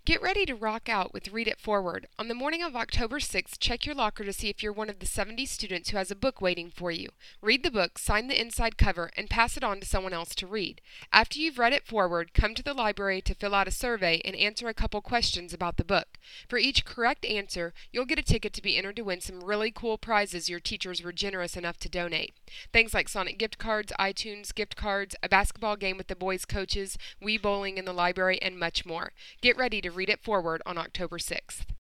Get ready to rock out with Read It Forward. On the morning of October 6th, check your locker to see if you're one of the 70 students who has a book waiting for you. Read the book, sign the inside cover, and pass it on to someone else to read. After you've read it forward, come to the library to fill out a survey and answer a couple questions about the book. For each correct answer, you'll get a ticket to be entered to win some really cool prizes your teachers were generous enough to donate. Things like Sonic gift cards, iTunes gift cards, a basketball game with the boys' coaches, Wii bowling in the library, and much more. Get ready to Read It Forward on October 6th.